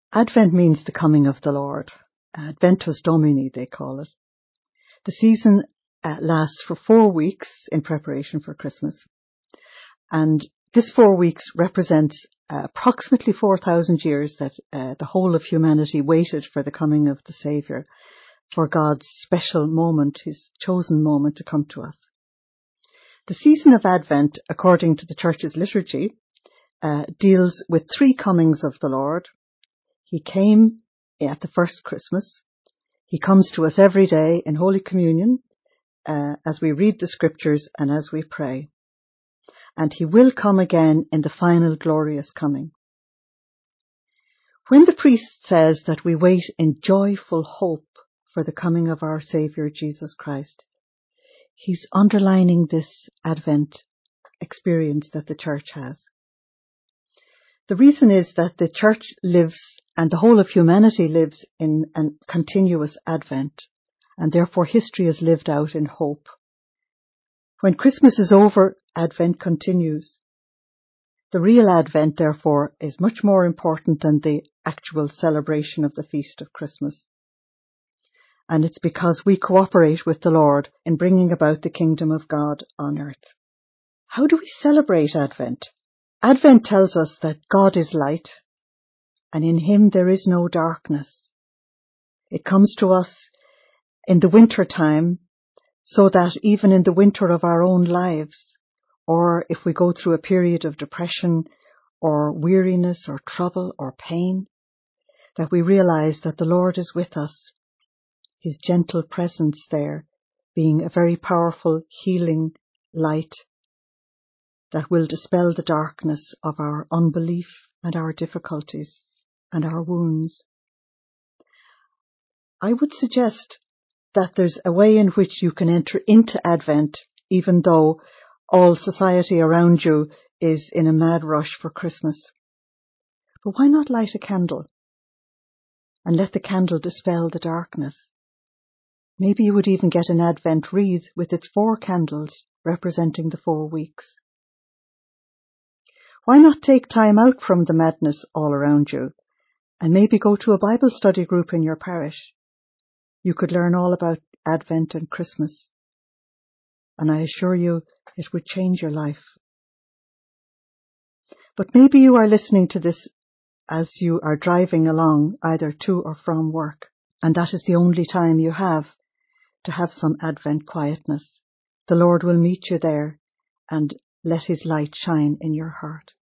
Advent means the coming of the Lord. Adventus Domini, they call it. The season lasts for 4 weeks in preparation for Christmas. And this 4 weeks represents approximately 4,000 years that the whole of humanity waited for the coming of the Saviour, for God's special moment, his chosen moment to come to us. The season of Advent, according to the Church's liturgy, deals with 3 comings of the Lord. He came at the first Christmas. He comes to us every day in Holy Communion as we read the Scriptures and as we pray. And he will come again in the final glorious coming. When the priest says that we wait in joyful hope for the coming of our Saviour Jesus Christ, he's underlining this Advent experience that the Church has. The reason is that the Church lives, and the whole of humanity lives, in a continuous Advent, and therefore history is lived out in hope. When Christmas is over, Advent continues. The real Advent, therefore, is much more important than the actual celebration of the feast of Christmas. And it's because we cooperate with the Lord in bringing about the kingdom of God on earth. How do we celebrate Advent? Advent tells us that God is light, and in him there is no darkness. It comes to us in the winter time, so that even in the winter of our own lives, or if we go through a period of depression or weariness or trouble or pain, that we realize that the Lord is with us, his gentle presence there being a very powerful healing light that will dispel the darkness of our unbelief and our difficulties and our wounds. I would suggest that there's a way in which you can enter into Advent, even though all society around you is in a mad rush for Christmas. But why not light a candle and let the candle dispel the darkness? Maybe you would even get an Advent wreath with its 4 candles representing the 4 weeks. Why not take time out from the madness all around you and maybe go to a Bible study group in your parish? You could learn all about Advent and Christmas, and I assure you it would change your life. But maybe you are listening to this as you are driving along either to or from work, and that is the only time you have to have some Advent quietness. The Lord will meet you there and let his light shine in your heart.